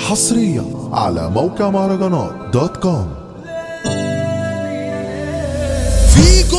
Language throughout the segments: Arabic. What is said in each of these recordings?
حصريا على موقع مهرجانات دوت كوم. فيجو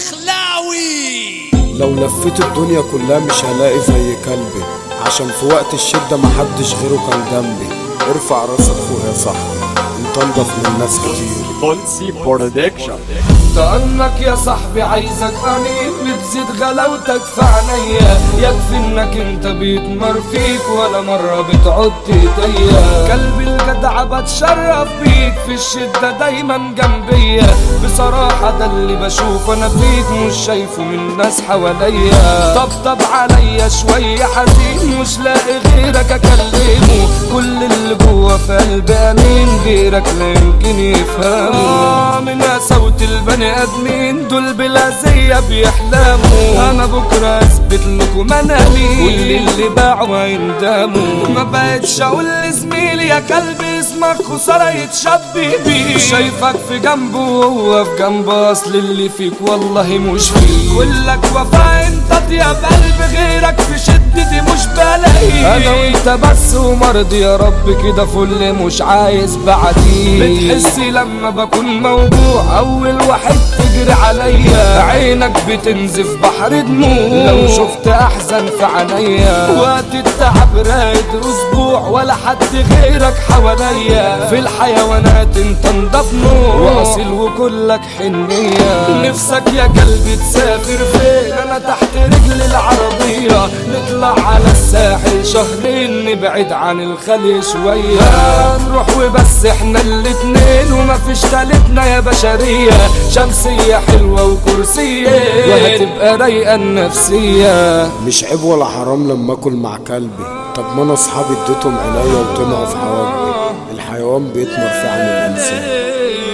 الدخلاوي. لو لفيت الدنيا كلها مش هلاقي زي كلبي، عشان في وقت الشدة محدش غيره كان جنبي. ارفع راسك فوق يا صاحبي، انت انضف من ناس كتير. بولسي برودكشن. كأنك يا صاحبي عايزك أمين، بتزيد غلاوتك في عينيا. يكفي انك انت بيتمر فيك ولا مرة بتعد ايديا. قلبي الجدع بتشرف بيك، في الشدة دايما جنبيا. بصراحة ده اللي بشوف انا فيك، مش شايفه من ناس حواليا. طبطب عليا شوية حزين، مش لاقي غيرك اكلمه. كل اللي جوا في قلبي امين، غيرك لا يمكن يفهمه. من صوت البني ادمين دول بلا زي بيحلموا. انا بكره اثبت لكم انا مين، كل اللي باعوا هيندموا. ما بقتش اقول لزميلي يا كلبي اسمك خساره يتشبه بيه. شايفك في جنبه وهو في جنبه، اصل اللي فيك والله مش فيه. كلك وفا انت طيب قلب، غيرك في شدتي مش بلاقي. انا وانت بس ومرضي يا رب كده فل، مش عايز بعديه. بتحسي لما بكون موجوع اول واحد تجري عليا. عينك بتنزف بحر دموع لو شفت احزن في عينيا. وقت التعب رايد اسبوع ولا حد غيرك حواليا. في الحيوانات انت نضف نوع، واصل وكلك حنية. نفسك يا قلبي تسافر فين، انا تحت رجل العربية. نطلع على الساحل شهرين، نبعد عن الخلي شوية. نروح وبس احنا الاتنين، ومفيش تالتنا يا بشرية. شمسية حلوة وكرسية، وهتبقى رايقة النفسية. مش عيب ولا حرام لما اكل مع كلبي. طب ما انا اصحابي اديتهم عناية وطمعوا في حواجبي. الحيوان بيتمر في عن الانسان.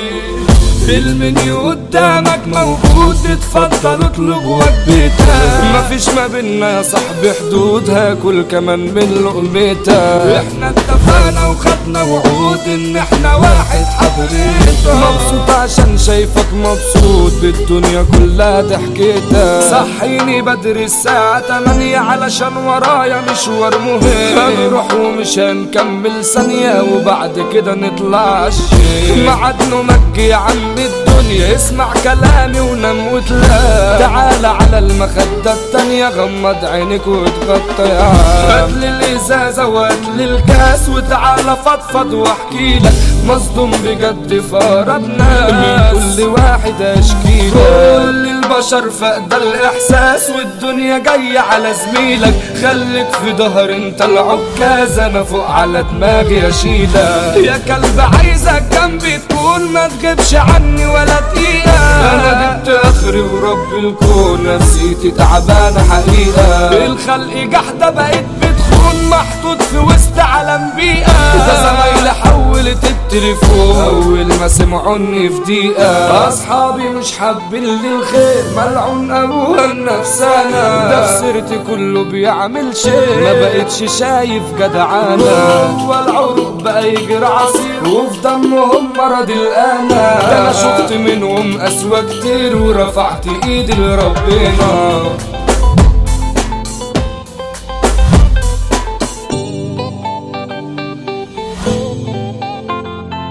المنيو قدامك موجود، اتفضل اطلب وجبتها. مفيش ما بينا يا صاحبي حدود، هاكل كمان من لقمتها. احنا اتفقنا وخدنا وعود ان احنا واحد حضرتها. مبسوط عشان شايفك مبسوط، بالدنيا كلها ضحكتها. صحيني بدري الساعة 8 علشان ورايا مشوار مهم. هنروح ومش هنكمل ثانية، وبعد كده نطلع عالشيء. ميعادنا مجي يا عم الدنيا، اسمع كلامي ونام وتلاقي. تعال على المخدة التانية، غمض عينك واتغطى يا عم. هاتلي الازازة وهاتلي الكاس، وتعالى فضفض واحكيلك. مصدوم بجد فربنا، من كل واحد اشكيلك. كل البشر فقد الاحساس، والدنيا جاية على زميلك. خليك في ظهر انت العكاز، انا فوق على دماغي اشيلك. يا كلب عايزك جنبي تكون، ما تغيبش عني ولا دقيقة. انا جبت اخري ورب الكون، نفسيتي تعبانة حقيقة. الخلق جحدة بقيت بتخون، محطوط في وسط عالم بيئة. ده زمايلي حولت التليفون اول ما سمعوني في دقيقة. اصحابي مش حابين لي الخير، ملعون ابوها النفسانة. ده في سيرتي كله بيعمل شيء، ما بقتش شايف جدعانة. والعروق بقى يجري عصير، وفي دمهم مرض الآن. ده انا شفت منهم اسوأ كتير، ورفعت ايدي لربنا.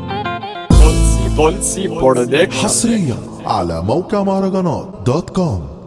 بولسي برودكشن. حصريا على موقع مهرجانات دوت كوم.